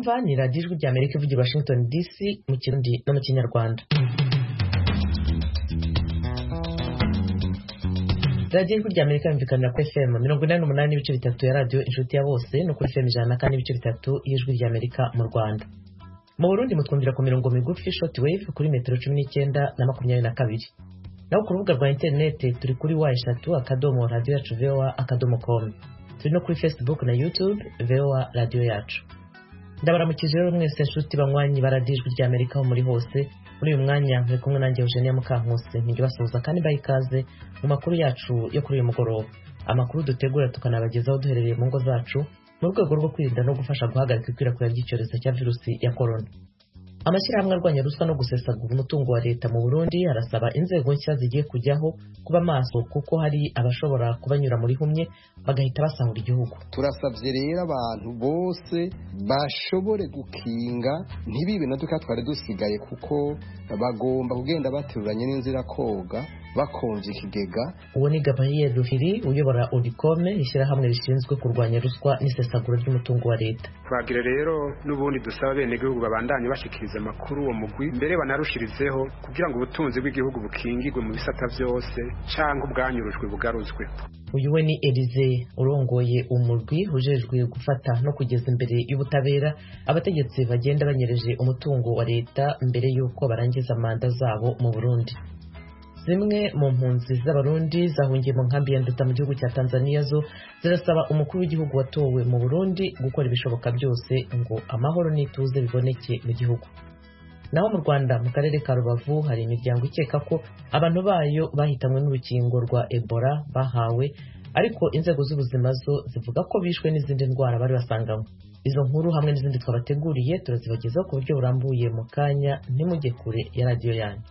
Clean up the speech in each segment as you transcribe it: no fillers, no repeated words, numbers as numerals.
mwumva ni radiyo ijwi ry'Amerika ivugira i Washington DC mu Kirundi no mu Kinyarwanda. radiyo ijwi ry'Amerika yumvikanira kuri FM 88.3 ya radiyo inshuti ya bose no kuri FM 104.3 y'ijwi ry'Amerika mu Rwanda. Mu Burundi mutwumvira ku mirongo migufi shortwave kuri metero 19 na 22. Naho ku rubuga rwa interineti turi kuri wa@radioyacu.voa.com. Turi no kuri Facebook na YouTube VOA Radio Yacu. Ndabaramukije rero mwese nshuti banywanyi baradiyo ijwi ry'Amerika aho muri hose. Muri uyu mwanya nkuri kumwe nanjye Eugenia Mukankusi ntige basuhuza kandi bayikaze mu makuru yacu yo kuri uyu mugoroba. Amakuru dutegura tukanabagezaho duherereye mu ngo zacu mu rwego rwo kwirinda no gufasha guhagarika ikwirakwira ry'icyorezo cya virusi ya corona. Amashyirahamwe arwanya ruswa no gusesagura umutungo wa leta mu Burundi arasaba inzego nshya zigiye kujyaho kuba maso kuko hari abashobora kubanyura muri humye bagahita basahura igihugu. Turasabye rero abantu bose bashobore gukinga ntibibe na duka twari dusigaye kuko bagomba kugenda bateruranye n'inzira koga bakonje ikigega. Uwo ni Gabriel Rufiri uyobora Odicome ishyirahamwe rishinzwe kurwanya ruswa n'isesagura ry'umutungo wa leta. Twagire rero n'ubundi dusaba bene igihugu babandanye bashikiriza amakuru uwo mugwi mbere banarushirizeho kugira ngo ubutunzi bw'igihugu bukingirwe mu bisata byose canke ubwanyurujwe bugaruzwe. Uyu we ni Elize urongoye umurwi ujejwe gufata no kugeza imbere y'ubutabera abategetsi bagenda banyereje umutungo wa leta mbere y'uko barangiza manda zabo mu Burundi. Zimwe mu mpunzi z'abarundi zahungiye mu nkambi ya Nduta mu gihugu cya Tanzania zo zirasaba umukuru w'igihugu watowe mu Burundi gukora ibishoboka byose ngo amahoro n'ituze biboneke mu gihugu. Naho mu Rwanda mu karere ka Rubavu hari imiryango ikeka ko abantu bayo bahitamwe n'urukingo rwa Ebola bahawe ariko inzego z'ubuzima zo zivuga ko bishwe n'izindi ndwara bari basanganywe. Izo nkuru hamwe n'izindi twabateguriye turazibagezaho ku buryo burambuye mu kanya ntimujye kure ya radiyo yanyu.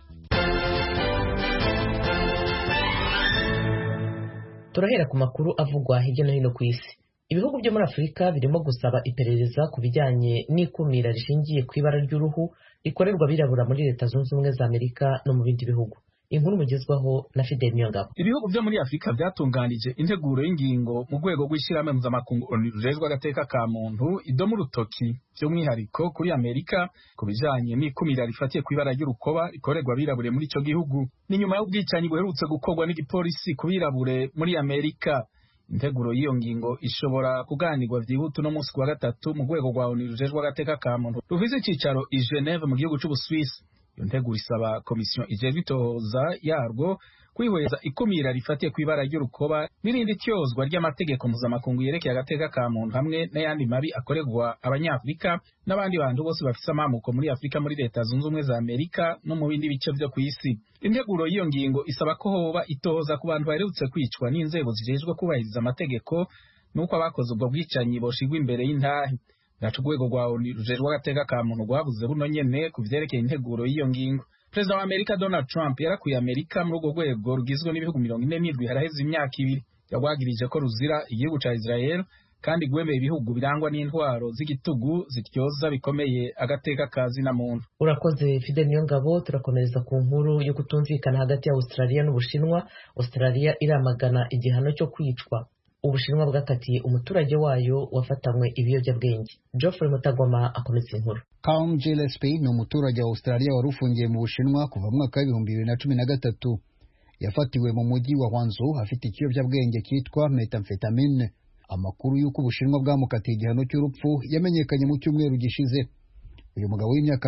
Turahera ku makuru avugwa hirya no hino ku isi. Ibihugu byo muri Afurika birimo gusaba iperereza ku bijyanye n'ikumira rishingiye ku ibara ry'uruhu rikorerwa birabura muri Leta Zunze Ubumwe za Amerika no mu bindi bihugu. Inkuru mugezwaho na Fidel Niyongabo. Ibihugu byo muri Afurika byatunganije integuro y'ingingo mu rwego rw'ishyirahamwe mpuzamakungu rujejwe agateka ka muntu idomu rutoki by'umwihariko kuri Amerika ku bijanye n'ikumira rifatiye ku ibara ry'urukoba rikorerwa birabure muri ico gihugu. Ni nyuma y'ubwicanyi buherutse gukorwa n'igipolisi ku birabure muri Amerika. Integuro y'iyo ngingo ishobora kuganirwa vyihuta no munsi wa gatatu mu rwego rwa ONU rujejwe agateka ka muntu rufise icicaro i Geneve mu gihugu c'Ubuswisi. Iyo nteguro isaba komisiyo ijejwe itohoza yarwo kwihweza ikumira rifatiye ku ibara ry'urukoba n'irindi tyozwa ry'amategeko mpuzamakungu yerekeye agateka ka muntu hamwe n'ayandi mabi akorerwa abanyafurika n'abandi bantu bose bafise amamuko muri Afurika muri Leta Zunze Ubumwe za Amerika no mu bindi bice vyo kw'isi. Integuro y'iyo ngingo isaba ko hoba itohoza ku bantu baherutse kwicwa n'inzego zijejwe kubahiriza amategeko n'uko abakoze ubwo bwicanyi boshigwa imbere y'intahe. Gacu rwego rwa ONU rujejwe agateka ka muntu rwavuze buno nyene ku vyerekeye integuro y'iyo ngingo. Perezida wa Amerika Donald Trump yarakuye Amerika muri urwo rwego rugizwe n'ibihugu 47 haraheze imyaka 2. Yagwagirije ko ruzira igihugu ca Israel kandi gwemeye ibihugu birangwa n'intwaro z'igitugu zityoza bikomeye agateka kazi na muntu. Urakoze Fidel Niyongabo. Turakomereza ku nkuru yo kutumvikana hagati ya Australia n'Ubushinwa. Australia iramagana igihano cyo kwicwa Ubushinwa bwakatiye umuturage wayo wafatanywe ibiyobyabwenge. Geoffrey Mutagoma akomeza inkuru. Kaum Gillespie ni umuturage wa Australia wari ufungiye mu Bushinwa kuva mu mwaka wa 2013. Yafatiwe mu mujyi wa Hangzhou afite ikiyobyabwenge cyitwa methamphetamine. Amakuru y'uko Ubushinwa bwamukatiye igihano cy'urupfu yamenyekanye mu cyumweru gishize. Uyu mugabo w'imyaka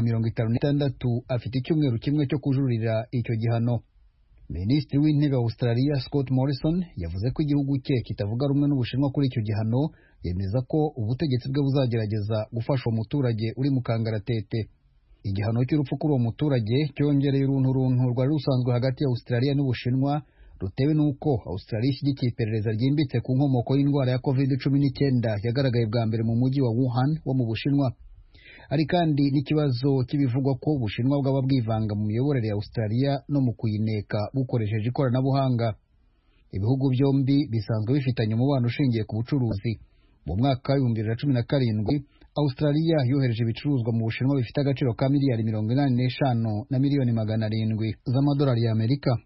56 afite icyumweru kimwe cyo kujurira icyo gihano. Minisitiri w'intebe wa Australia Scott Morrison yavuze ko igihugu cye kitavuga rumwe n'Ubushinwa kuri icyo gihano, yemeza ko ubutegetsi bwe buzagerageza gufasha umuturage uri mu kangaratete. Igihano cy'urupfu kuri uwo muturage cyongereye urunturuntu rwari rusanzwe hagati ya Australia n'Ubushinwa rutewe n'uko Australia ishyigikiye iperereza ryimbitse ku nkomoko y'indwara ya COVID-19 yagaragaye bwa mbere mu mujyi wa Wuhan wo mu Bushinwa. Ari kandi n'ikibazo cy'ibivugwa ko Ubushinwa bwaba bwivanga mu miyoborere ya Australia no mu kuyineka bukoresheje ikoranabuhanga. Ibihugu byombi bisanzwe bifitanye umubano ushingiye ku bucuruzi. Mu mwaka wa 2017 Australia yohereje ibicuruzwa mu Bushinwa bifite agaciro ka miliyari 85 na miliyoni 700 z'amadolari y'Amerika.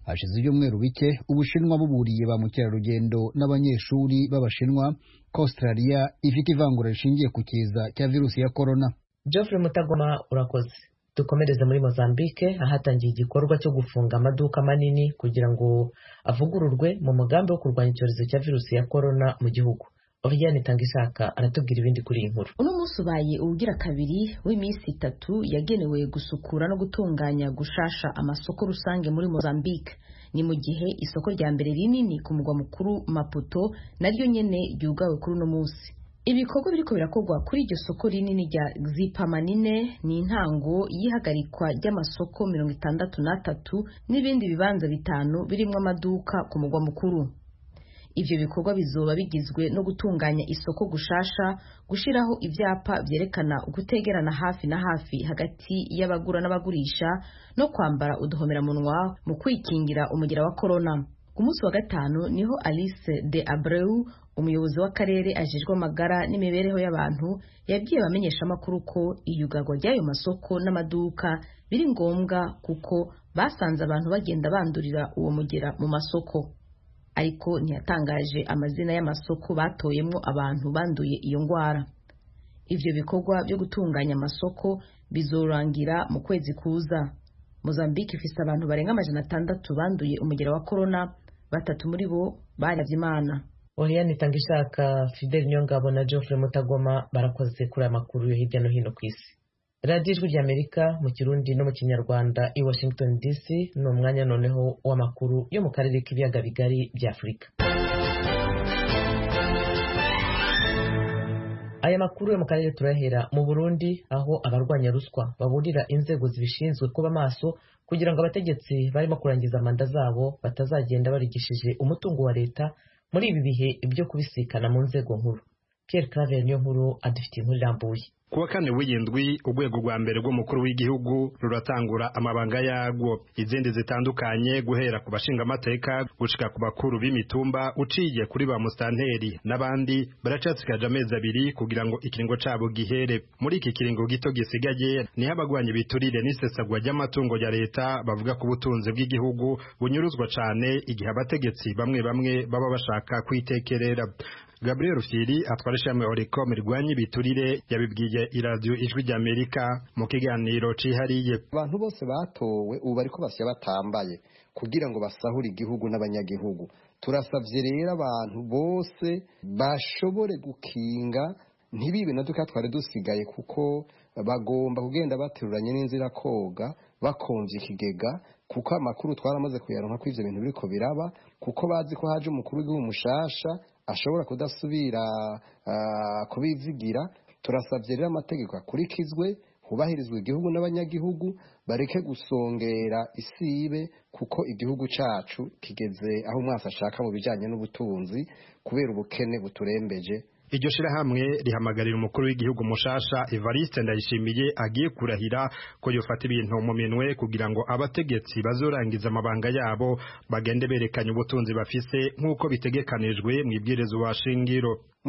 hashize ibyumweru bike Ubushinwa buburiye ba mukerarugendo n'abanyeshuri b'Abashinwa ko Australia ifite ivangura rishingiye ku kiza cya virusi ya corona. Geoffrey Mutagoma urakoze. Dukomereze muri Mozambique ahatangiye igikorwa cyo gufunga amaduka manini kugira ngo avugururwe mu mugambi wo kurwanya icyorezo cya virusi ya corona mu gihugu. Oriane Tangishaka aratubwira ibindi kuri iyi nkuru. Uno munsi ubaye ubugira kabiri w'iminsi 3 yagenewe gusukura no gutunganya gushasha amasoko rusange muri Mozambique. Ni mu gihe isoko rya mbere rinini ku mugwa mukuru Maputo naryo nyene ryugawe kuri uno munsi. Ibikorwa biriko birakorwa kuri iryo soko rinini rya Zipamanine ni intango yihagarikwa ry'amasoko 63 n'ibindi bibanza 5 birimwo amaduka ku mugwa mukuru. Ivyo bikorwa bizoba bigizwe no gutunganya isoko gushasha, gushiraho ivyapa vyerekana gutegerana hafi na hafi hagati y'abagura n'abagurisha no kwambara uduhomera munwa mu kwikingira umugera wa corona. Ku munsi wa gatanu niho Alice de Abreu, umuyobozi w'akarere ajejwe amagara n'imibereho y'abantu, yabwiye abamenyesha amakuru ko iyugarwa ry'ayo masoko n'amaduka biri ngombwa kuko basanze abantu bagenda bandurira uwo mugera mu masoko. Ariko ntiyatangaje amazina y'amasoko batoyemwo abantu banduye iyo ngwara. Ivyo bikorwa byo gutunganya amasoko bizorangira mu kwezi kuza. Mozambique ifise abantu barenga 600 banduye umugera wa corona, 3 muri bo baravye Imana. Oriane Tangishaka, Fidel Nyongabo na Geoffrey Mutagoma barakoze kuri amakuru yo hirya no hino ku isi. Radio Ijwi ry'Amerika mu Kirundi no mu Kinyarwanda i Washington DC no mwanya noneho w'amakuru yo mu karere k'ibiyaga bigari bya Afrika. Aya makuru yo mu karere turahera mu Burundi aho abarwanya ruswa baburira inzego zibishinzwe kuba maso kugira ngo abategetsi barimo kurangiza manda zabo batazagenda barigishije umutungo wa leta muri ibi bihe ibyo kubisikana mu nzego nkuru. Pierre Claver niyo nkuru adufitiye inkuru irambuye. Kuwa kane w'indwi urwego rwa mbere rw'umukuru w'igihugu ruratangura amabanga yarwo, izindi zitandukanye guhera ku bashinga amateka gushika ku bakuru b'imitumba uciye kuri ba mustanteri n'abandi baracatsikaje amezi 2 kugira ngo ikiringo cabo gihere. Muri iki kiringo gito gisigaye ni abagwanye biturire n'isesagwa ry'amatungo ya leta bavuga ku butunzi bw'igihugu bunyuruzwa cane igihe abategetsi bamwe baba bashaka kwitekerera. Gabriel Firi atwara ishami Oricom rigwanye biturire yabibwiye iradio Ijwi ry'Amerika mu kiganiro cihariye. Abantu bose batowe ubu bariko basya batambaye kugira ngo basahure igihugu n'abanyagihugu. Turasavye rero abantu bose bashobore gukinga ntibibe naduka twari dusigaye kuko bagomba kugenda bateruranye n'inzira koga bakonje ikigega kuko amakuru twaramaze kuyaronka ko ivyo bintu biriko biraba kuko bazi ko haje umukuru w'igihugu mushasha ashobora kudasubira kubizigira. Turasabye rero amategeko akurikizwe hubahirizwe igihugu n'abanyagihugu bareke gusongera isibe kuko igihugu cacu kigeze aho umwasa ashaka mu bijanye n'ubutunzi kubera ubukene buturembeje. Iryo shirahamwe rihamagarira umukuru w'igihugu mushasha Evariste Ndayishimiye agiye kurahira ko yofata ibintu mu minwe kugira ngo abategetsi bazorangiza amabanga yabo bagende berekanye ubutunzi bafise nk'uko bitegekanijwe mu ibwirizwa shingiro. Mu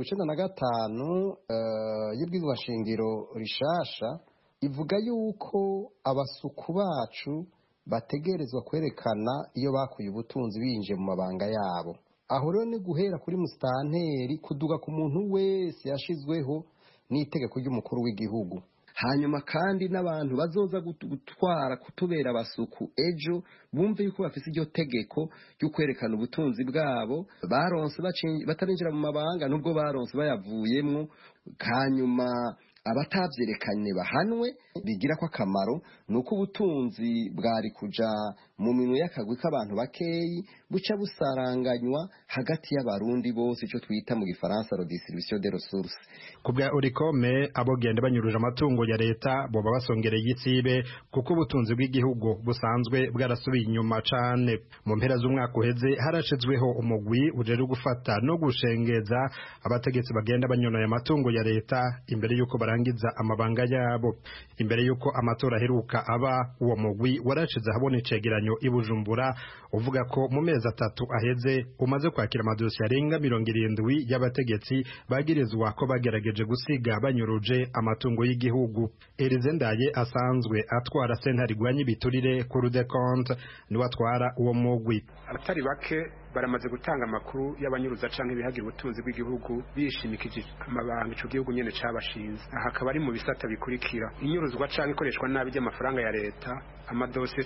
1995 y'ibwirizwa shingiro rishasha ivuga yuko abasuku bacu bategerezwa kwerekana iyo bakuye ubutunzi binje mu mabanga yabo. Aho rero ni guhera kuri mustanteri kuduga ku muntu wese yashizweho n'itegeko ry'umukuru w'igihugu. Hanyuma kandi n'abantu bazoza gutwara kutubera abasuku ejo bumve yuko bafise iryo tegeko ryo kwerekana ubutunzi bwabo baronse batarinjira mu mabanga nubwo baronse bayavuyemwo. Hanyuma abatavyerekanye bahanwe bigira ko akamaro nuko ubutunzi bwari kuja mu minwe y'akagwi k'abantu bakeyi buca busaranganywa hagati y'abarundi bose ico twita mu gifaransa redistribution des ressources. Kubwa Oricome abogenda banyuruje amatungo ya leta boba basongereye igitsibe kuko ubutunzi bw'igihugu busanzwe bwarasubiye inyuma cane. Mu mpera z'umwaka uheze harashizweho umugwi ujeje gufata no gushengeza abategetsi bagenda banyonoye amatungo ya leta imbere yuko barangiza amabanga yabo. Imbere yuko amatora aheruka aba uwo mugwi warashize habona icegeranyo w'agateganyo i Bujumbura uvuga ko mu mezi 3 aheze umaze kwakira amadosiye arenga 70 y'abategetsi bagirizwa ko bagerageje gusiga banyuruje amatungo y'igihugu. Elizendaye asanzwe atwara sentare igwanya ibiturire ku Rudekonte niwe atwara uwo mugwi. Abatari bake baramaze gutanga amakuru y'abanyuruza canke ibihagira ubutunzi bw'igihugu bishimikije amabanga ico gihugu nyene cabashinze. Aha akaba ari mu bisata bikurikira: inyuruzwa canke ikoreshwa nabi ry'amafaranga ya leta, amadosiye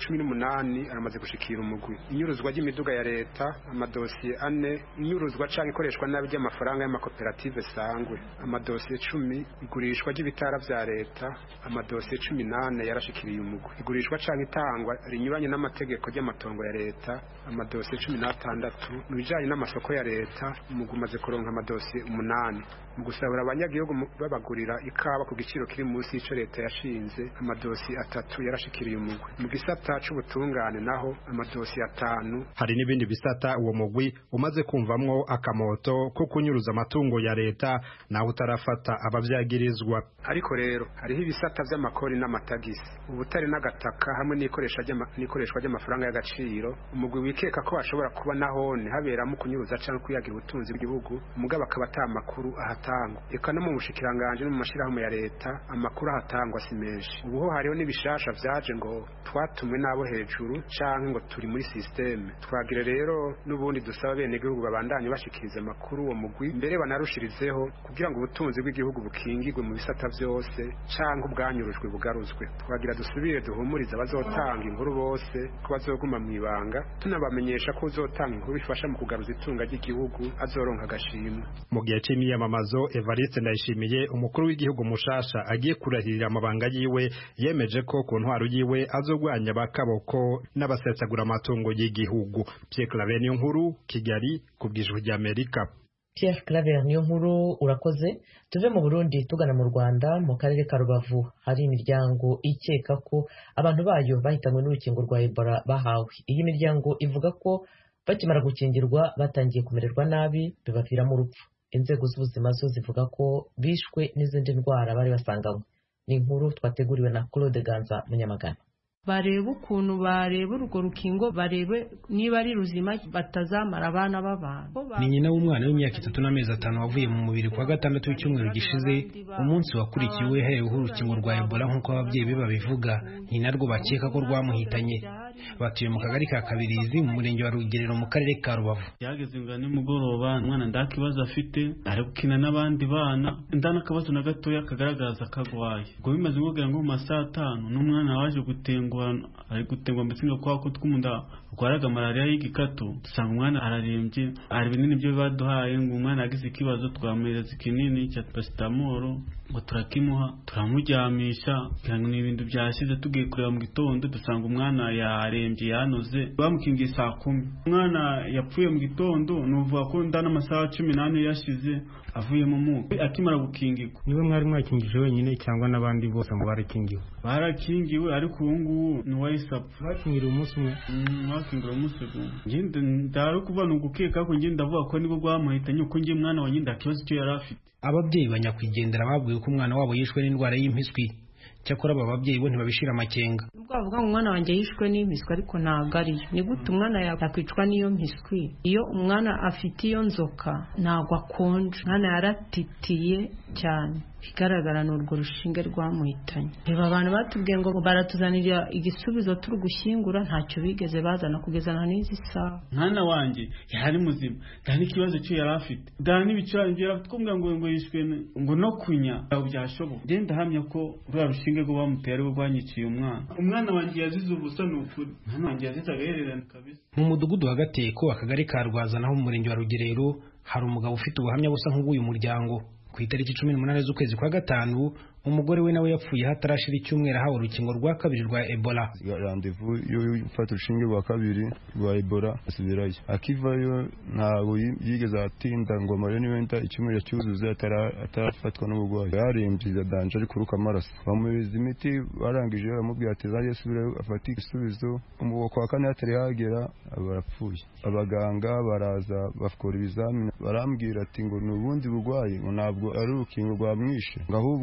18 aramaze gushikira umugwi; inyuruzwa ry'imiduga ya leta, amadosiye 4; inyuruzwa canke ikoreshwa nabi ry'amafaranga y'amakoperative sangwe, amadosiye 10; igurishwa ry'ibitara vya leta, amadosiye 18 yarashikiriye umugwi; igurishwa canke itangwa rinyuranye n'amategeko y'amatongo ya leta, amadosiye 16; mu bijanye n'amasoko ya leta umugwi umaze kuronka amadosiye 8; mu gusabura abanyagihugu babagurira ikawa ku giciro kiri munsi y'ico leta yashinze, amadosiye 3 yarashikiriye umugwi; mu gisata c'ubutungane naho amadosiye 5. Hari n'ibindi bisata uwo mugwi umaze kumvamwo akamoto ko kunyuruza amatungo ya leta naho utarafata abavyagirizwa. Ariko rero hariho ibisata vy'amakori n'amatagisi, ubutare n'agataka hamwe n'ikoreshwa ry'amafaranga y'agaciro. Umugwi wikeka ko ashobora kuba nahone haberamo kunyuruza canke kuyagira ubutunzi bw'igihugu, mugabo akaba ata makuru ahatangwa. Eka no mu bushikiranganje no mu mashirahamwe ya leta amakuru ahatangwa si menshi. Ubuho hariho n'ibishasha vyaje ngo twatumwe nabo hejuru canke ngo turi muri systeme. Twagire rero n'ubundi dusaba bene gihugu babandanye bashikiriza amakuru uwo mugwi, mbere banarushirizeho kugira ngo ubutunzi bw'igihugu bukingirwe mu bisata vyose canke ubwanyurujwe bugaruzwe. Twagira dusubire duhumuriza bazotanga inkuru bose ko bazoguma mwibanga, tunabamenyesha ko uzotanga inkuru ifasha mu kugaruza itunga ry'igihugu azoronka agashimwe. Mu gihe c'imyamamazo, Evariste Ndayishimiye umukuru w'igihugu mushasha agiye kurahirira amabanga yiwe yemeje ko ku ntwaro yiwe azogwanya bakaboko n'abasesagura amatungo y'igihugu. Pierre Claver Niyonkuru, Kigali, ku bw'Ijwi ry'Amerika. Pierre Claver Niyonkuru urakoze. Tuve mu Burundi tugana mu Rwanda. Mu karere ka Rubavu hari imiryango ikeka ko abantu bayo bahitanywe n'urukingo rwa Ebola bahawe. Iyi miryango ivuga ko bakimara gukingirwa batangiye kumererwa nabi bibaviramo urupfu. Inzego z'ubuzima zo zivuga ko bishwe n'izindi ndwara bari basanganywe. Ni inkuru twateguriwe na Claude Ganza Munyamagana. Bareba ukuntu bareba urwo rukingo, barebe niba ari ruzima batazamara abana b'abantu. Ni nyina w'umwana w'imyaka 3 n'amezi 5 wavuye mu mubiri kwa gatandatu w'icyumweru gishize, umunsi wakurikiwe hereweho urukingo rwa Ebola nk'uko ababyeyi be babivuga. Ni narwo bakeka ko rwamuhitanye. Batuye mu kagari ka Kabirizi mu murenge wa Rugerero mu karere ka Rubavu. Yageze ngo ni mugoroba, umwana ndakibazo afite, ari gukina n'abandi bana, ndana kabazo na gatoya kagaragaza kagwaye. Ngo bimaze ngogira ngo mu masaha 5 n'umwana waje gutengwa, ari gutengwa mbese ngo kwa kutwumunda kwaraga malaria y'igikatu. Dusanga umwana ararembye, ari binini byo baduhaye ngo umwana agize ikibazo, twamuhereza ikinini cya paracetamol ngo turakimuha, turamuryamisha kugira ngo n'ibintu byashize. Tugiye kureba mu gitondo dusanga umwana yarembye yanoze, bamukingiye saa 10. Umwana yapfuye mu gitondo, nuvuga ko ndana amasaha 18 yashize avuye mu muko akimara gukingirwa. Niwe mwari mwakingije wenyine cyangwa n'abandi bose mu barakingiwe? Barakingiwe, ariko ubu ngubu ni wayisapfa. Bakingira umunsi umwe? Bakingira umunsi umwe. Nginde ndaro kuva no gukeka ko nginde ndavuga ko nibwo bwamuhitanye, uko ngiye mwana wanjye ndakibazo cyo yari afite. Ababyeyi banyakwigendera babwiye ko umwana wabo yishwe n'indwara y'impiswi. Cyakora aba babyeyi bo ntibabishira amakenga. Ubwo bavuga ngo umwana wanjye yishwe n'impiswi, ariko ntabwo ari. Ni gute umwana yakwicwa n'iyo mpiswi? Iyo umwana afite iyo nzoka ntabwo akonje, umwana yaratitiye cyane. Bigaragara n'urwo rushinge rwamuhitanye. Reba abantu batubwiye ngo baratuzanira igisubizo turi gushyingura, ntacyo bigeze bazana kugeza na n'izi saha. Mwana wanjye yari muzima, nta n'ikibazo cyo yari afite, nta n'ibicange yari afite. Kumbwa ngo yishwe ngo no kunya aho byashoboka. Ndenda hamya ko rwa rushinge rwo bamuteye ari rwo rwanyiciye umwana. Umwana wanjye yazize ubusa n'ukuri, umwana wanjye yazize agahererana kabisa. Mu mudugudu wa Gateko, akagari ka Rwaza, naho mu murenge wa Rugerero, hari umugabo ufite ubuhamya busa nk'ubw'uyu muryango. Ku itariki 18 z'ukwezi kwa gatanu, umugore we nawe yapfuye hatarashira icyumweru ahawe urukingo rwa kabiri rwa Ebola. Randevu yo gufata urushinge rwa kabiri rwa Ebola asubirayo. Akivayo ntabwo yigeze atinda ngo amare n'ibenda icyumweru cyuzuze atarafatwa n'ubugwayi. Yarembye danje ari kuruka amaraso. Bamuhereza imiti, barangije baramubwira ati zaje subirayo afata igisubizo. Umugo kwa kane atari yagera barapfuye. Abaganga baraza bafukura ibizamini, barambwira ati ngo n'ubundi bugwayi, ngo ntabwo ari urukingo rwamwishe, ngo ahubwo ngo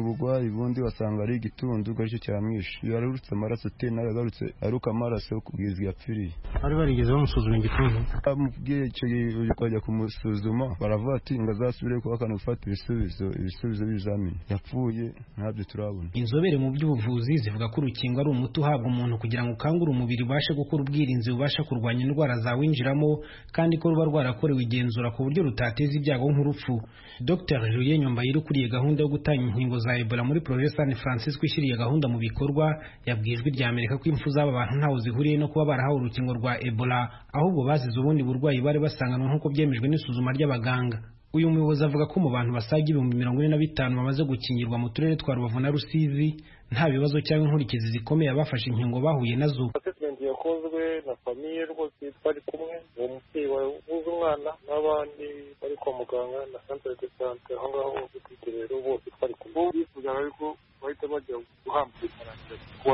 ubugwayi bundi wasanga ari igitundu gacyo cyamwishe yarurutse amaraso tena yagarutse aruka amaraso kugeza yapfiriye bari barigeze bamusuzuma igituntu amubwiye icyo kujya kumusuzuma baravuga ati ngo azasubire kuba akanufata ibisubizo bizamini yapfuye ntabyo turabona. Inzobere mu by'ubuvuzi zivuga ko urukingo ari umuti uhabwa umuntu kugira ngo ukangure umubiri ubashe gukora ubwirinzi bubasha kurwanya indwara zawinjiramo kandi ko ruba rwarakorewe igenzura ku buryo rutateza ibyago nk'urupfu. Dr Julien Nyombayire ukuriye gahunda yo gutanga inkingo za Ebola muri Projet San Francisco ishyiriye gahunda mu bikorwa yabwiye Ijwi rya Amerika ko impfu z'aba bantu ntaho zihuriye no kuba barahawe urukingo rwa Ebola ahubwo bazize ubundi burwayi bari basanganwe nk'uko byemejwe n'isuzuma ry'abaganga. Uyu muyobozi avuga ko mu bantu basaga 45,000 bamaze gukingirwa mu turere twa Rubavu na Rusizi nta bibazo cyangwa inkurikizi zikomeye abafashe inkingo bahuye nazo. Assessment yakozwe na famiye rwose twari kumwe uwo mubyeyi wabuze umwana n'abandi bari kwa muganga na centre de santé aho ngaho rero bose twari kumwe bifuzaga ariko bahita bajya guhambira kuwa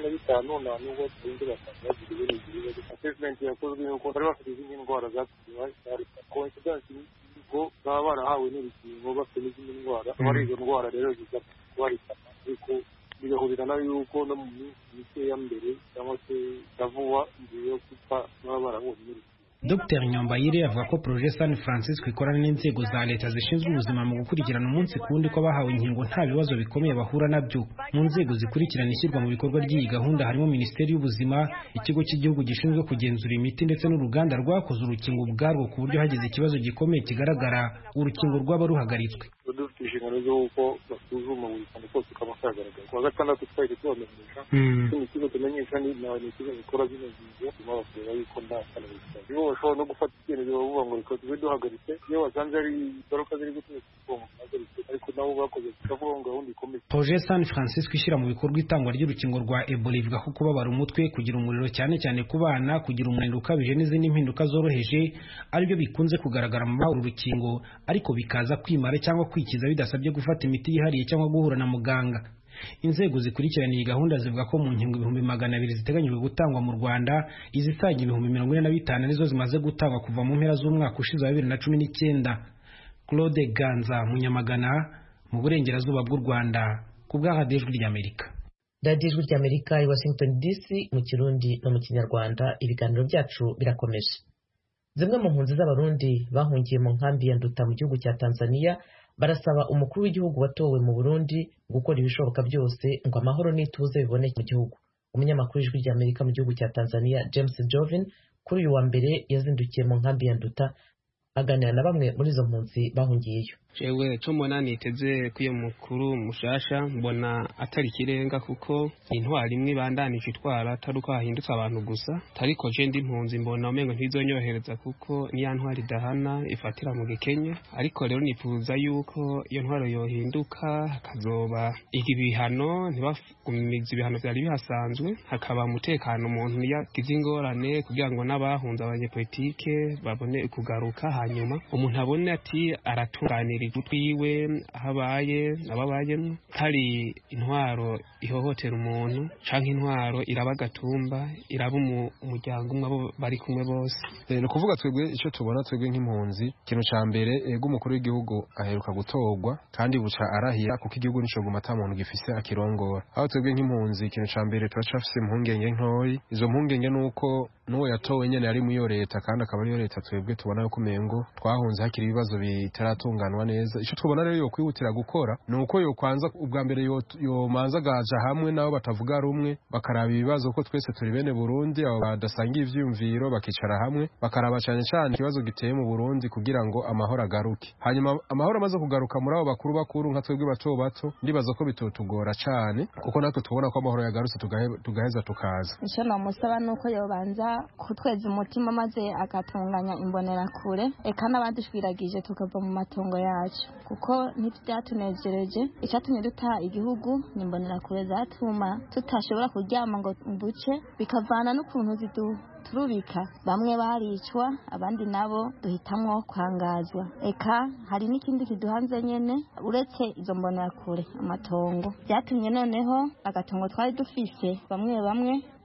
45 nta n'ubwo twinde basanga bagira ibintu. Assessment yakozwe yuko bari bafite izindi ndwara zatumye ari coincidence ngo baba barahawe n'urukingo bafite n'izindi ndwara bari izo ndwara rero ziza kubarikana ariko bigahurira nayo yuko no mu minsi mike ya mbere cyangwa se vuba mbere yo gupfa baba barabonye n'urukingo. Dr Nyombayire avuga ko Projet San Francisco ikorana n'inzego za leta zishinzwe ubuzima mu gukurikirana umunsi ku wundi ko bahawe inkingo nta bibazo bikomeye bahura nabyo. Mu nzego zikurikirana ishyirwa mu bikorwa ry'iyi gahunda harimo Minisiteri y'Ubuzima, Ikigo cy'Igihugu gishinzwe kugenzura imiti ndetse n'uruganda rwakoze urukingo ubwarwo ku buryo hagize ikibazo gikomeye kigaragara urukingo rwaba ruhagaritswe. Dufite inshingano z'uko basuzuma buri kantu kose kaba kagaragara. Kuwa gatandatu twari tubamenyesha ikigo tumenyesha ni ikigo gikora zino ngingo bababwira yuko nta kantu bifite. Iyo bashobora no gufata icyemezo bavuga ngo reka tube duhagaritse iyo basanze ari ingaruka ziri gutuma duhagaritse ariko nabo bakoze tukavuga ngo gahunda ikomeye. Projet San Francisco ishyira mu bikorwa itangwa ry'urukingo rwa Ebola ivuga ko kubabara umutwe, kugira umuriro cyane cyane ku bana, kugira umunaniro ukabije n'izindi mpinduka zoroheje aribyo bikunze kugaragara mu bahawe urukingo ariko bikaza kwimara cyangwa kwikiza bidasabye gufata imiti yihariye cyangwa guhura na muganga. Inzego zikurikirana iyi gahunda zivuga ko mu nkingo 200,000 ziteganyijwe gutangwa mu Rwanda izisaga 45,000 nizo zimaze gutangwa kuva mu mpera z'umwaka ushize wa 2019. Claude Ganza Munyamagana mu burengerazuba bw'u Rwanda ku bwa Radio Ijwi ry'Amerika. Radio Ijwi ry'Amerika i Washington DC mu Kirundi no mu Kinyarwanda. Ibiganiro byacu birakomeje. Zimwe mu mpunzi z'abarundi bahungiye mu nkambi ya Nduta mu gihugu cya Tanzania barasaba umukuru w'igihugu watowe mu Burundi gukora ibishoboka byose ngo amahoro n'ituze biboneke mu gihugu. Umunyamakuru w'Ijwi ry'Amerika mu gihugu cya Tanzania James Jovin kuri uyu wa mbere yazindukiye mu nkambi ya Nduta aganira na bamwe muri izo mpunzi bahungiyeyo. Jewe cyo mbona niteze kwiyo mukuru mushasha mbona atari kirenga kuko intwari imwe bandanije itwara ataruko hahindutse abantu gusa tariko je ndi impunzi mbona umengo ntizonyohereza kuko niya ntwari dahana ifatira mu gikenye ariko rero nifuza yuko iyo ntwaro yohinduka hakazoba igibihano ntibagumiza ibihano byari bihasanzwe hakaba umutekano umuntu yagize ingorane kugira ngo n'abahunze abanyepolitike babone kugaruka hanyuma umuntu abone ati aratunganira igutwiwe habaye ababayemo hari intwaro ihohotera umuntu canke intwaro irabagatumba iraba umuryango umwe bari kumwe bose. No kuvuga twebwe icyo tubona twebwe nk'impunzi kintu ca mbere ego umukuru w'igihugu aheruka gutorwa kandi buca arahira kuko igihugu nico guma ata muntu gifise akirongora. Aho twebwe nk'impunzi ikintu ca mbere turacafise impungenge ntoyi izo mpungenge nuko nuwo yatowe nyene yari muyo leta kandi akaba ariyo leta twebwe tubona yuko umengo twahunze hakiri ibibazo bitaratunganwa neza. Ico twabona rero yo kwihutira gukora nuko yo kwanza ubwa mbere yo manza gaja hamwe nabo batavuga rumwe bakaraba ibibazo ko twese turi bene Burundi abo badasangiye ivyumviro bakicara hamwe bakaraba cyane cyane ikibazo giteye mu Burundi kugira ngo amahoro agaruke. Hanyuma amahoro amaze kugaruka muri abo bakuru nka twebwe bato ndibaza ko bitotugora cyane kuko natwe tubona ko amahoro yagarutse tugaheza tukaza. Ico namusaba nuko yobanza kutweza umutima maze agatunganya imbonerakure eka n'abadushwiragije tukava mu matongo yacu kuko ntibyatunezereje icyatumye duta igihugu n'imbonerakure zatuma tutashobora kuryama ngo duce bikavana n'ukuntu turubika bamwe baricwa abandi nabo duhitamwo kwangazwa eka hari n'ikindi kiduhanze nyene uretse izo mbonerakure amatongo byatumye noneho agatongo twari dufise bamwe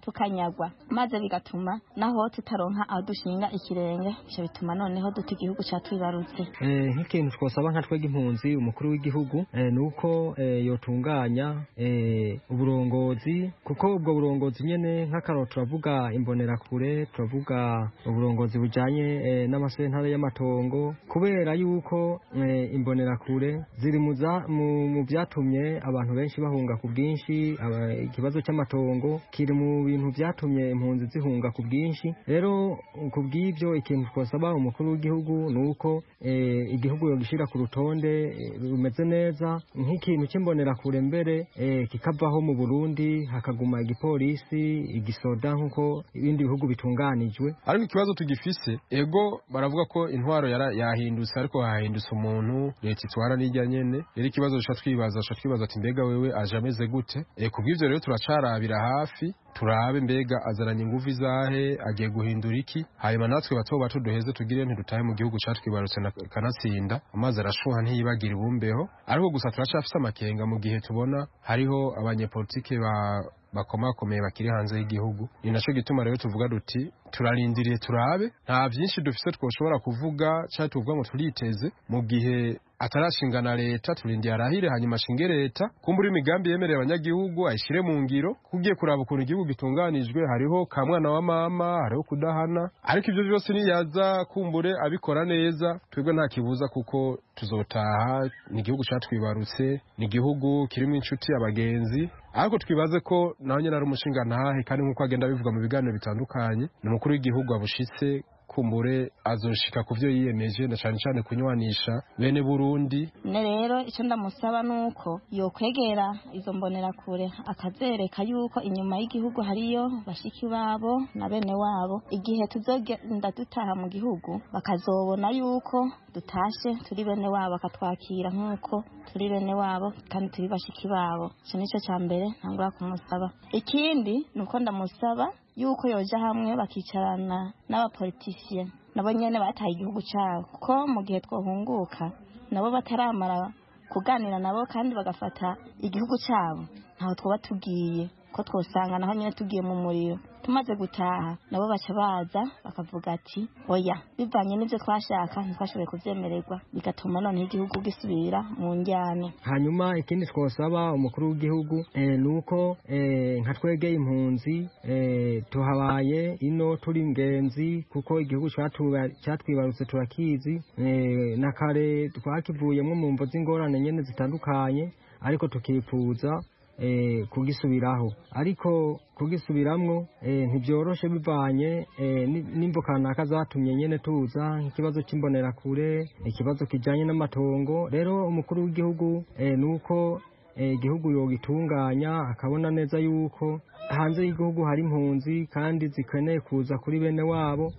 tukanyagwa maze bigatuma naho tutaronka aho dushinga ikirenge ivyo bituma noneho duta igihugu catwibarutse. Nk'ikintu twosaba nka twega impunzi umukuru w'igihugu nuko yotunganya uburongozi, kuko ubwo burongozi nyene nk'akaroro turavuga imbonerakure, turavuga uburongozi bujanye n'amasentare y'amatongo, kubera yuko imbonerakure ziri mu vyatumye abantu benshi bahunga ku bwinshi. Ikibazo cy'amatongo kiri mu bintu vyatumye impunzi zihunga ku bwinshi. Rero ku bw'ivyo ikintu twosaba umukuru w'igihugu nuko igihugu yogishira ku rutonde rumeze neza, nk'ikintu cy'imbonerakure mbere kikavaho mu Burundi hakaguma igipolisi, igisoda nk'uko ibindi bihugu bitunganijwe. Ariko ikibazo tugifise ego baravuga ko intwaro yahindutse, ariko hahindutse umuntu leta itwara n'ijya nyene. Rero ikibazo duca twibaza ati mbega wewe aje ameze gute? Kubw'ivyo rero turacarabira hafi turabe mbega azaranye ingufu izahe, agiye guhindura iki, hanyuma natwe bato duheze tugire ntidutahe mu gihugu catwibarutse kanatsinda. Amazi arashuha ntiyibagira ibumbeho, ariko gusa turacafise amakenga mu gihe tubona hariho abanyepolitike bakomakomeye bakiri hanze y'igihugu. Ni naco gituma rero tuvuga duti turarindiriye turabe, nta vyinshi dufise twoshobora kuvuga cyangwa tuvuga ngo turiteze mu gihe atarashingana leta. Turindiye arahire hanyuma ashinge leta, kumbura imigambi yemerera abanyagihugu ayishire mu ngiro. Kugiye kuraba ukuntu igihugu gitunganijwe, hariho ka mwana wa mama, hariho kudahana, ariko ivyo byose niyaza kumbure abikora neza, twebwe nta kibuza kuko tuzotaha. Ni igihugu catwibarutse, ni igihugu kirimo inshuti abagenzi, ariko twibaze ko naho nyene ari umushinga ntahe, kandi nk'uko agenda bivuga mu biganiro bitandukanye, ni umukuru w'igihugu abushitse kumbure azoshika kuvyo yiyemeje, na cane cane kunywanisha bene Burundi. Rero ico ndamusaba nuko yokwegera izo mbonerakure akazereka yuko inyuma y'igihugu hariyo bashiki babo na bene wabo. Igihe tuzogenda dutaha mu gihugu bakazobona yuko dutashe turi bene wabo, akatwakira nk'uko turi bene wabo kandi turi bashiki babo. Ico nico ca mbere ntangura kumusaba. Ikindi nuko ndamusaba yuko yoja hamwe bakicarana n'abapoliticiens nabo nyene bataye igihugu cyabo, kuko mu gihe twohunguka nabo bataramara kuganira nabo kandi bagafata igihugu cyabo, ntaho twoba tugiye ko twosanga naho nyene tugiye mu muriro. Tumaze gutaha nabo baca baza bakavuga ati oya, bivanye n'ivyo twashaka ntitwashoboye kuvyemererwa, bigatuma none igihugu gisubira mu njyane. Hanyuma ikindi twosaba umukuru w'igihugu nuko nka twegeye impunzi tuhabaye ino turi ingenzi, kuko igihugu catwibarutse turakizi, na kare twakivuyemwo mu mvo z'ingorane nyene zitandukanye, ariko tukifuza kugisubiraho. Ariko kugisubiramwo ntibyoroshe bivanye n'imvo kanaka zatumye nyene tuza, nk'ikibazo c'imbonerakure, ikibazo kijanye n'amatongo. Rero umukuru w'igihugu nuko igihugu yogitunganya, akabona neza yuko hanze y'igihugu hari impunzi kandi zikeneye kuza kuri bene wabo,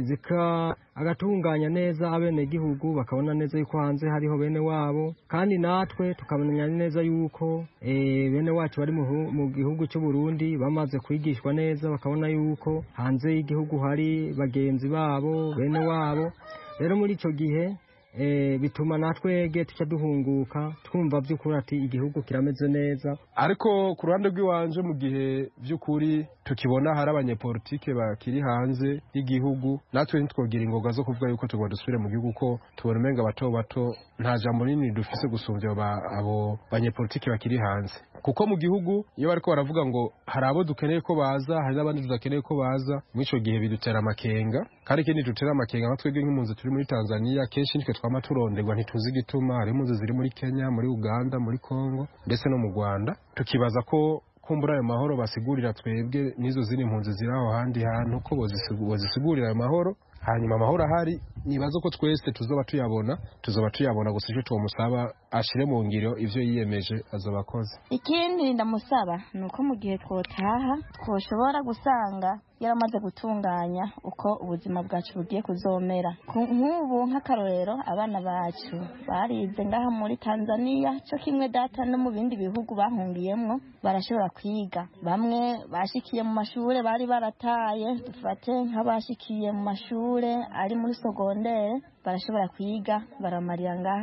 agatunganya neza abene gihugu bakabona neza yuko hanze hariho bene wabo, kandi natwe tukamenya neza yuko bene wacu bari mu gihugu cy'u Burundi bamaze kwigishwa neza, bakabona yuko hanze y'igihugu hari bagenzi babo bene wabo. Rero muri ico gihe bituma natwege tuca duhunguka twumva by'ukuri ati igihugu kirameze neza. Ariko ku ruhande rw'iwanje mu gihe by'ukuri tukibona hari abanyepolitike bakiri hanze y'igihugu, natwe ntitwogira ingoga zo kuvuga yuko tugomba dusubire mu gihugu, ko tubona umenga bato nta jambo rinini dufise gusumvya abo banyepolitike bakiri hanze. Kuko mu gihugu iyo bariko baravuga ngo hari abo dukeneye ko baza, hari n'abandi tudakeneye ko baza, mw'ico gihe bidutera amakenga. Kandi ikindi dutera amakenga nka twebwe nk'impunzi turi muri Tanzania, kenshi nitwe twama turonderwa ntituzi igituma. Hari impunzi ziri muri Kenya, muri Uganda, muri Congo ndetse no mu Rwanda, tukibaza ko kumbura ayo mahoro basigurira twebwe n'izo zindi impunzi ziri aho handi hantu ko bozisigurira ayo mahoro, hanyuma amahoro ahari nibaza ko twese tuzoba tuyabona gusa icyo twomusaba ashire mu ngiro ivyo yiyemeje azoba akoze. Ikindi ndamusaba nuko mu gihe twotaha twoshobora gusanga yaramaze gutunganya uko ubuzima bwacu bugiye kuzomera. Nk'ubu nk'akarorero abana bacu barize ngaha muri Tanzania, cyo kimwe data no mu bindi bihugu bahungiyemwo barashobora kwiga. Bamwe bashikiye mu mashure bari barataye, dufate nk'abashikiye mu mashure ari muri sogondere, barashobora kwiga baramarira ngaha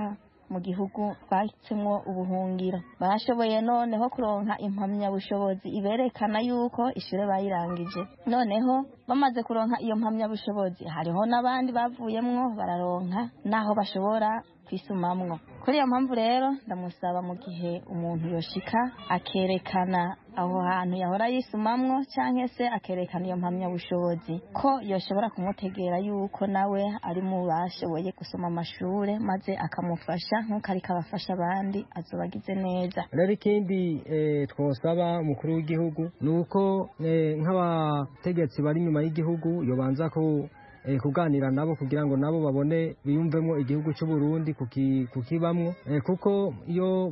mu gihugu batsemwo ubuhungiro barashoboye noneho kuronka impamyabushobozi iberekana yuko ishure bayirangije. Noneho bamaze kuronka iyo mpamyabushobozi hariho n'abandi bavuyemwo bararonka naho bashobora kwisumamwo. Kuri iyo mpamvu rero ndamusaba mu gihe umuntu yoshika akerekana aho hantu yahora yisumamwo canke se akerekana iyo mpamyabushobozi ko yoshobora kumutegera yuko nawe ari mu bashoboye gusoma amashure maze akamufasha nk'uko ariko abafasha abandi azobagize neza. Rero ikindi twosaba umukuru w'igihugu ni uko nk'abategetsi bari inyuma y'igihugu yobanza ko kuganira nabo kugira ngo nabo babone biyumvemo igihugu cy'u Burundi kukibamwo kuko iyo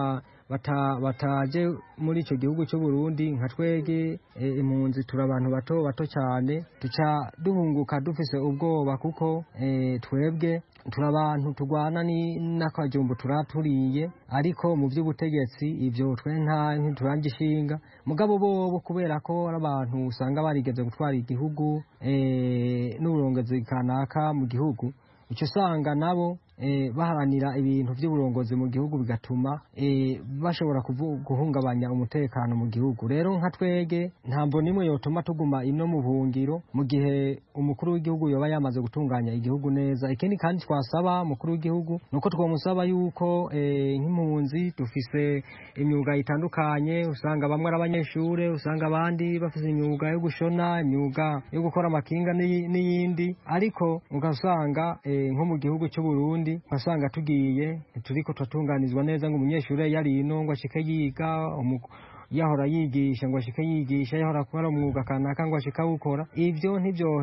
bataje muri icyo gihugu cy'u Burundi nka twege impunzi turi abantu bato cyane tuca duhunguka dufise ubwoba kuko twebwe turi abantu turwana n'akajumbu turaturiye ariko mu by'ubutegetsi ibyo twe ntituranje ishinga mugabo bobo kubera ko abantu usanga barigeze gutwara igihugu n'uburongozi kanaka mu gihugu icyo usanga nabo baharanira ibintu by'uburongozi mu gihugu bigatuma bashobora guhungabanya umutekano mu gihugu. Rero nka twege ntabwo nimwe yotuma tuguma ino mu buhungiro mu gihe umukuru w'igihugu yoba yamaze gutunganya igihugu neza. Ikindi kandi twasaba umukuru w'igihugu nuko twamusaba yuko nk'impunzi dufise imyuga itandukanye, usanga bamwe ari abanyeshure, usanga abandi bafise imyuga yo gushona, imyuga yo gukora amakinga n'iyindi, ariko ugasanga nko mu gihugu cy'u Burundi nkasanga tugiye turiko twatunganizwa neza ngo umunyeshure yari ino ngo ashike yiga yahora yigisha ngo ashike yigisha yahora akora umwuga kanaka ngo ashika gukora ivyo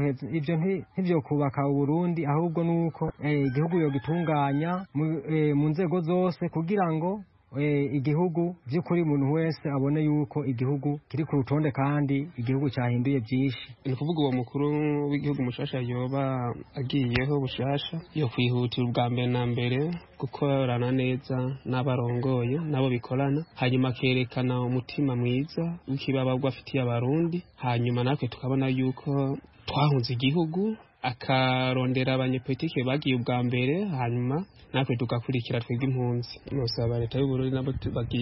ntibyo kubaka Burundi, ahubwo nuko igihugu yo gitunganya mu nzego zose kugira ngo igihugu by'ukuri umuntu wese abone yuko igihugu kiri ku rutonde kandi igihugu cyahinduye byinshi. Ni kuvuga uwo mukuru w'igihugu mushasha yoba agiyeho bushasha yo kwihutira ubwa mbere na mbere gukorana neza n'abarongoye nabo bikorana, hanyuma akerekana umutima mwiza w'ikibababwa afitiye abarundi, hanyuma natwe tukabona yuko twahunze igihugu akarondera abanyepolitike bagiye ubwa mbere, hanyuma natwe tugakurikira twebwe impunzi. Nosaba leta y'u Burundi nabo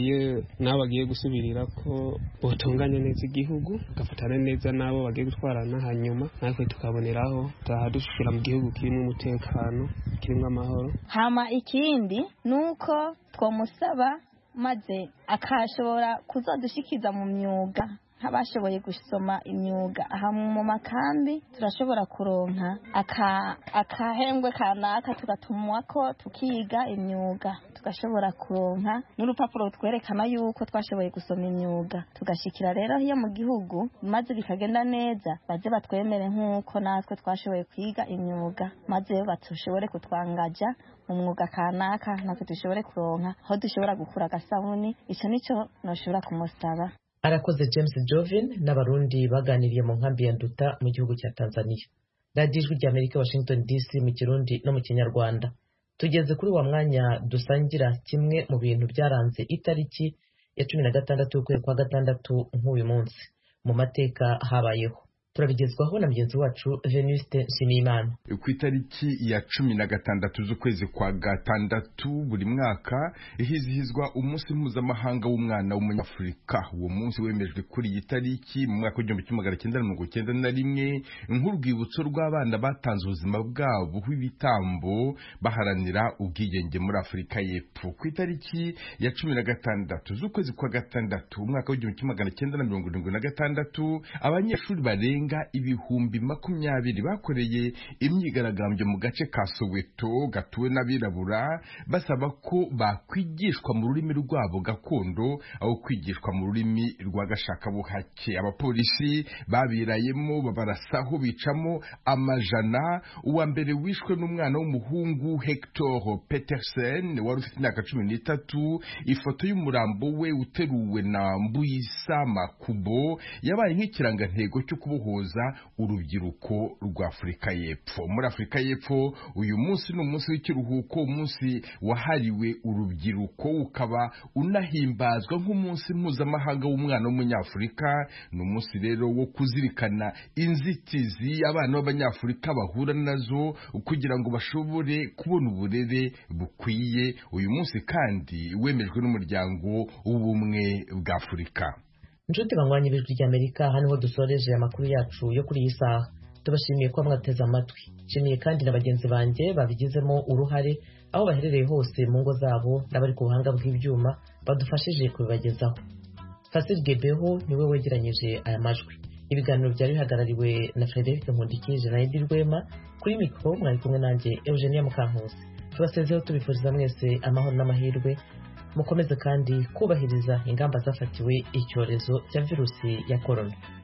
bagiye gusubirira ko botunganya neza igihugu bagafatana neza nabo bagiye gutwarana, hanyuma natwe tukaboneraho dushira mu gihugu kirimo umutekano kirimo amahoro. Hama ikindi nuko twamusaba maze akashobora kuzadushikiza mu myuga nk'abashoboye gusoma imyuga aha mu makambi turashobora kuronka akahembwe kanaka tugatumwa ko tukiga imyuga, tugashobora kuronka n'urupapuro twerekana yuko twashoboye gusoma imyuga, tugashikira rero iyo mu gihugu maze bikagenda neza baze batwemere nk'uko natwe twashoboye kwiga imyuga, maze batushobore kutwangaja mu mwuga kanaka natwe dushobore kuronka aho dushobora gukura agasabuni. Ico nico noshobora kumusaba. Arakoze James Jovin n'abarundi baganiriye mu nkambi ya Nduta mu gihugu cya Tanzania. Radio Ijwi ry'Amerika Washington DC mu Kirundi no mu Kinyarwanda. Tugeze kuri wa mwanya dusangira kimwe mu bintu byaranze itariki ya 16 y'ukwezi kwa gatandatu nk'uyu munsi mu mateka habayeho. Turabigezwaho na mugenzi wacu Venuste Nshimiyimana. Ku itariki ya 16 z'ukwezi kwa gatandatu buri mwaka ihizihizwa umunsi mpuzamahanga w'umwana w'umunyafurika. Uwo munsi wemejwe kuri iyi tariki mu mwaka w'1991 nk'urwibutso rw'abana batanze ubuzima bwabo bw'ibitambo baharanira ubwigenge muri Afurika y'Epfo. Ku itariki ya 16 z'ukwezi kwa gatandatu umwaka w'1976 abanyeshuri barenga ibihumbi 20 bakoreye imyigaragambyo mu gace ka Soweto gatuwe n'abirabura basaba ko bakwigishwa mu rurimi rwabo gakondo aho kwigishwa mu rurimi rwa gashakabuhake. Abapolisi babirayemo babarasaho bicamo amajana. Uwa mbere wishwe n'umwana w'umuhungu Hector Petersen wari ufite imyaka 13. Ifoto y'umurambo we uteruwe na Mbuyisa Makubo yabaye nk'ikirangantego cyo kubohora guhoza urubyiruko rwa Afurika y'Epfo. Muri Afurika y'Epfo uyu munsi ni umunsi w'ikiruhuko, umunsi wahariwe urubyiruko, ukaba unahimbazwa nk'umunsi mpuzamahanga w'umwana w'umunyafurika. Ni umunsi rero wo kuzirikana inzitizi abana b'abanyafurika bahura nazo kugira ngo bashobore kubona uburere bukwiye. Uyu munsi kandi wemejwe n'umuryango w'ubumwe bwa Afurika. Inshuti banywanyi b'Ijwi ry'Amerika, hano ho dusoreje amakuru yacu yo kuri iyi saha. Tubashimiye ko mwateze amatwi. Nshimiye kandi na bagenzi banjye babigizemo uruhare aho baherereye hose mu ngo zabo n'abari ku buhanga bw'ibyuma badufashije kubibagezaho. Fasil Gebeho niwe wegeranyije aya majwi. Ibiganiro byari bihagarariwe na Frederic Nkundikije na Edi Rwema. Kuri mikoro mwari kumwe nanjye Eugenia Mukankusi. Tubasezeho tubifuriza mwese amahoro n'amahirwe. Mukomeze kandi kubahiriza ingamba zafatiwe icyorezo cya virusi ya corona.